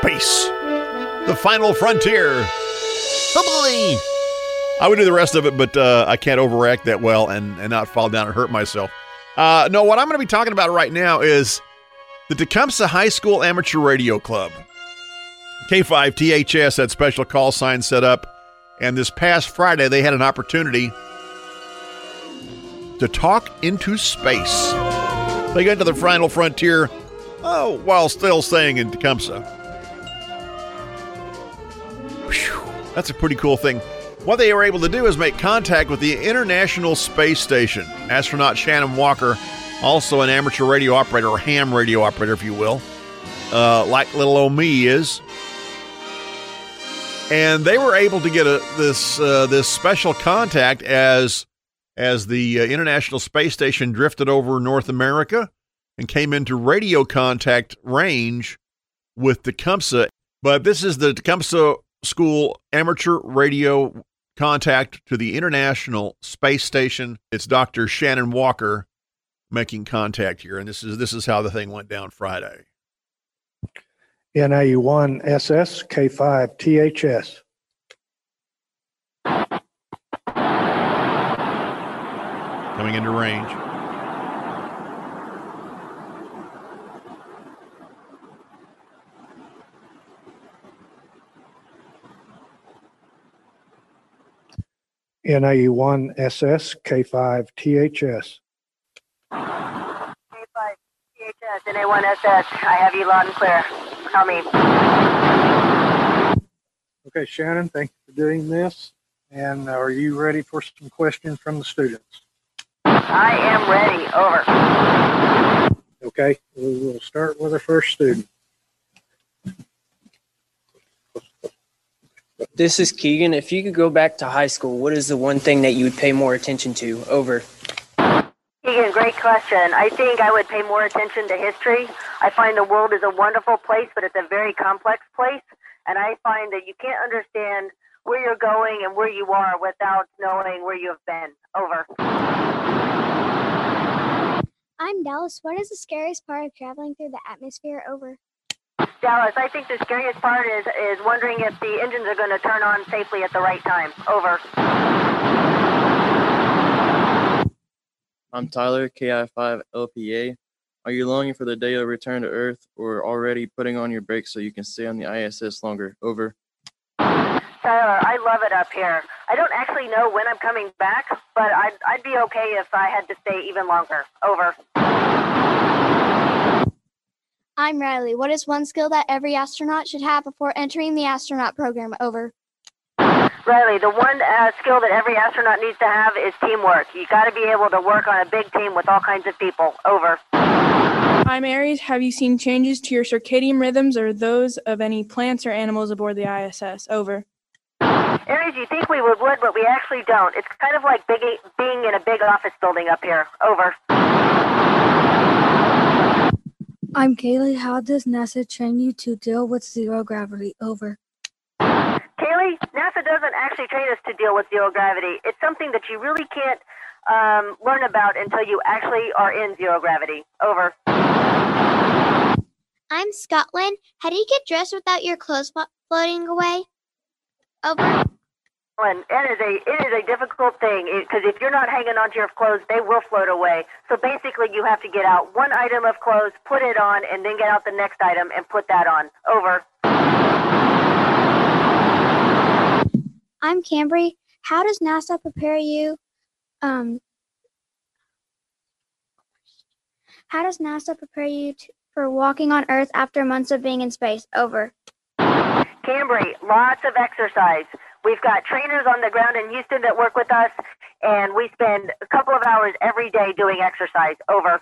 space. The final frontier. Oh boy. I would do the rest of it, but I can't overact that well and not fall down and hurt myself. No, what I'm going to be talking about right now is the Tecumseh High School Amateur Radio Club. K5THS had special call signs set up, and this past Friday they had an opportunity to talk into space. They got to the final frontier, while still staying in Tecumseh. Whew, that's a pretty cool thing. What they were able to do is make contact with the International Space Station. Astronaut Shannon Walker, also an amateur radio operator, or ham radio operator, if you will, like little old me is. And they were able to get this special contact as the International Space Station drifted over North America and came into radio contact range with Tecumseh. But this is the Tecumseh School Amateur Radio Contact to the International Space Station. It's Dr. Shannon Walker making contact here, and this is how the thing went down Friday. NAU1 SS K5 THS. Coming into range. NAU1 SS K5 THS. K5 THS, NA1 SS. I have you loud and clear. Tell me. Okay, Shannon, thank you for doing this. And are you ready for some questions from the students? I am ready. Over. Okay, we will start with our first student. This is Keegan. If you could go back to high school, what is the one thing that you would pay more attention to? Over. Keegan, great question. I think I would pay more attention to history. I find the world is a wonderful place, but it's a very complex place. And I find that you can't understand where you're going and where you are without knowing where you have been. Over. I'm Dallas. What is the scariest part of traveling through the atmosphere? Over. Dallas, I think the scariest part is wondering if the engines are going to turn on safely at the right time. Over. I'm Tyler, KI5LPA. Are you longing for the day of return to Earth or already putting on your brakes so you can stay on the ISS longer? Over. Tyler, I love it up here. I don't actually know when I'm coming back, but I'd be okay if I had to stay even longer. Over. I'm Riley. What is one skill that every astronaut should have before entering the astronaut program? Over. Riley, the one skill that every astronaut needs to have is teamwork. You got to be able to work on a big team with all kinds of people. Over. I'm Aries. Have you seen changes to your circadian rhythms or those of any plants or animals aboard the ISS? Over. Aries, you think we would, but we actually don't. It's kind of like being in a big office building up here. Over. I'm Kaylee. How does NASA train you to deal with zero gravity? Over. Kaylee, NASA doesn't actually train us to deal with zero gravity. It's something that you really can't learn about until you actually are in zero gravity. Over. I'm Scotland. How do you get dressed without your clothes floating away? Over. And it is a difficult thing because if you're not hanging onto your clothes, they will float away. So basically, you have to get out one item of clothes, put it on, and then get out the next item and put that on. Over. I'm Cambry. How does NASA prepare you? For walking on Earth after months of being in space? Over. Cambry, lots of exercise. We've got trainers on the ground in Houston that work with us, and we spend a couple of hours every day doing exercise. Over.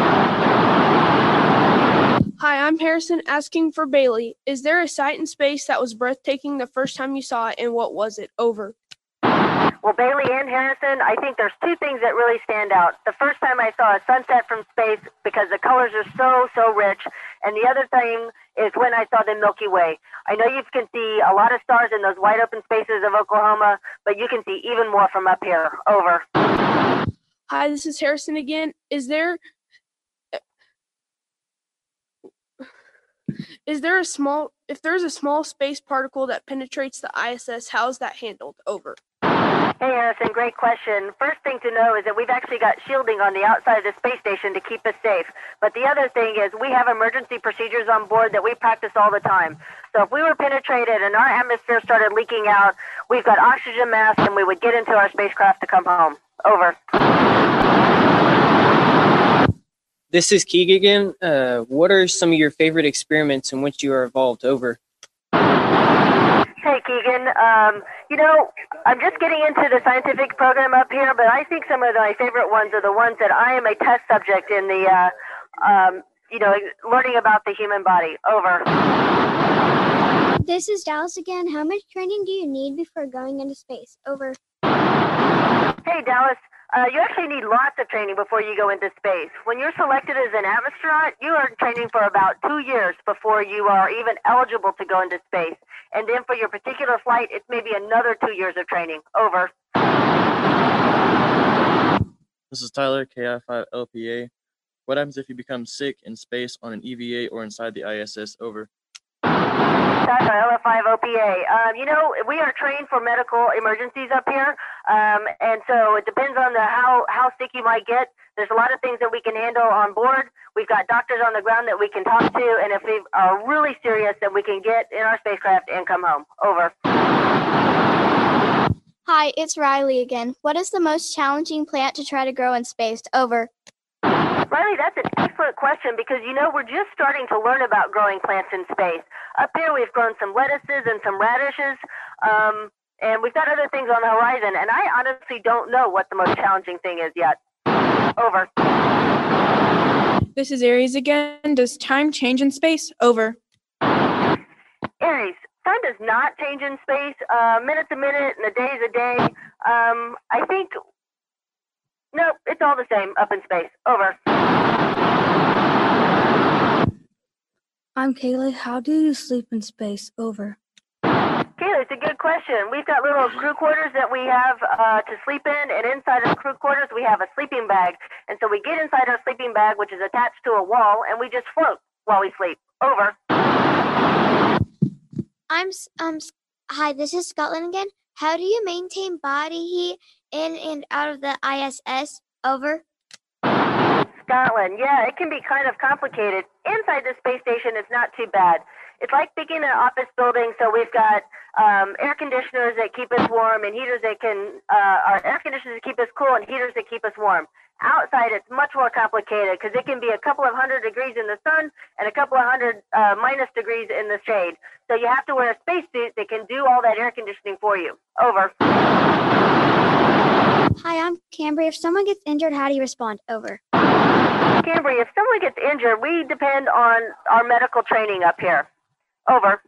Hi, I'm Harrison asking for Bailey. Is there a sight in space that was breathtaking the first time you saw it, and what was it? Over. Well, Bailey and Harrison, I think there's two things that really stand out. The first time I saw a sunset from space because the colors are so rich. And the other thing is when I saw the Milky Way. I know you can see a lot of stars in those wide open spaces of Oklahoma, but you can see even more from up here. Over. Hi, this is Harrison again. Is there If there's a small space particle that penetrates the ISS, how is that handled? Over. Hey, Harrison, great question. First thing to know is that we've actually got shielding on the outside of the space station to keep us safe. But the other thing is we have emergency procedures on board that we practice all the time. So if we were penetrated and our atmosphere started leaking out, we've got oxygen masks and we would get into our spacecraft to come home. Over. This is Keegan. What are some of your favorite experiments in which you are involved? Over. Hey, Keegan. I'm just getting into the scientific program up here, but I think some of my favorite ones are the ones that I am a test subject in the, learning about the human body. Over. This is Dallas again. How much training do you need before going into space? Over. Hey, Dallas. You actually need lots of training before you go into space. When you're selected as an astronaut, you are training for about 2 years before you are even eligible to go into space. And then for your particular flight, it's maybe another 2 years of training. Over. This is Tyler, KI5LPA. What happens if you become sick in space on an EVA or inside the ISS? Over. Tyler, LF5OPA. We are trained for medical emergencies up here. And so it depends on how sick you might get. There's a lot of things that we can handle on board. We've got doctors on the ground that we can talk to. And if we are really serious, then we can get in our spacecraft and come home. Over. Hi, it's Riley again. What is the most challenging plant to try to grow in space? Over. Riley, that's an excellent question because, we're just starting to learn about growing plants in space. Up here, we've grown some lettuces and some radishes, and we've got other things on the horizon, and I honestly don't know what the most challenging thing is yet. Over. This is Aries again. Does time change in space? Over. Aries, time does not change in space. Minute's a minute and a day's a day. I think... No, it's all the same up in space. Over. I'm Kaylee. How do you sleep in space? Over. Kaylee, it's a good question. We've got little crew quarters that we have to sleep in, and inside of the crew quarters we have a sleeping bag. And so we get inside our sleeping bag, which is attached to a wall, and we just float while we sleep. Over. Hi, this is Scotland again. How do you maintain body heat in and out of the ISS? Over. Scotland, yeah, it can be kind of complicated. Inside the space station, it's not too bad. It's like being in an office building, so we've got air conditioners that keep us warm and heaters that our air conditioners that keep us cool and heaters that keep us warm. Outside, it's much more complicated because it can be a couple of 100 degrees in the sun and a couple of 100 minus degrees in the shade. So you have to wear a spacesuit that can do all that air conditioning for you. Over. Hi, I'm Cambry. If someone gets injured, how do you respond? Over. Cambry, if someone gets injured, we depend on our medical training up here. Over.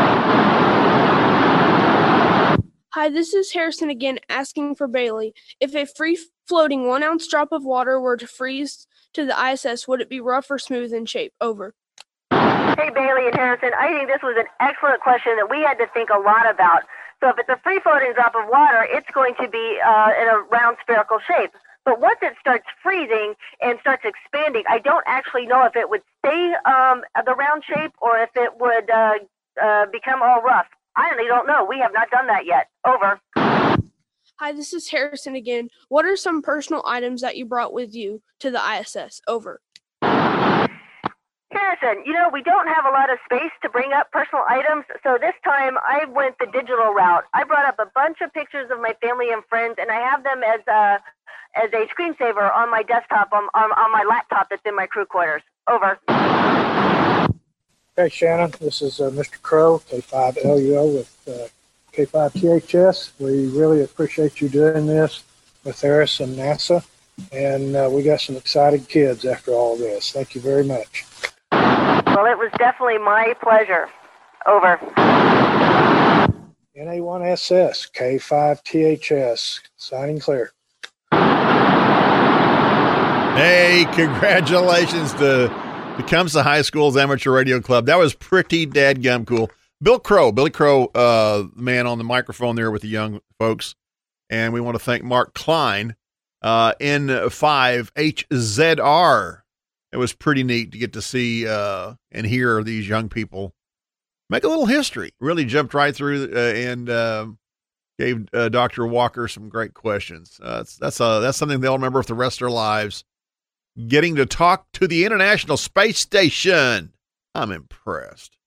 Hi, this is Harrison again asking for Bailey. If a free-floating 1-ounce drop of water were to freeze to the ISS, would it be rough or smooth in shape? Over. Hey, Bailey and Harrison, I think this was an excellent question that we had to think a lot about. So if it's a free-floating drop of water, it's going to be in a round spherical shape. But once it starts freezing and starts expanding, I don't actually know if it would stay the round shape or if it would become all rough. I really don't know. We have not done that yet. Over. Hi, this is Harrison again. What are some personal items that you brought with you to the ISS? Over. Harrison, we don't have a lot of space to bring up personal items, so this time I went the digital route. I brought up a bunch of pictures of my family and friends, and I have them as a screensaver on my desktop, on my laptop that's in my crew quarters. Over. Okay, Shannon, this is Mr. Crow, K5LUO with K5THS. We really appreciate you doing this with Harris and NASA, and we got some excited kids after all this. Thank you very much. Well, it was definitely my pleasure. Over. NA1SS, K5THS, signing clear. Hey, congratulations to Tecumseh High School's Amateur Radio Club. That was pretty dadgum cool. Billy Crow, man on the microphone there with the young folks. And we want to thank Mark Klein, N5HZR. it was pretty neat to get to see and hear these young people make a little history. Really jumped right through and gave Dr. Walker some great questions. That's something they'll remember for the rest of their lives. Getting to talk to the International Space Station. I'm impressed.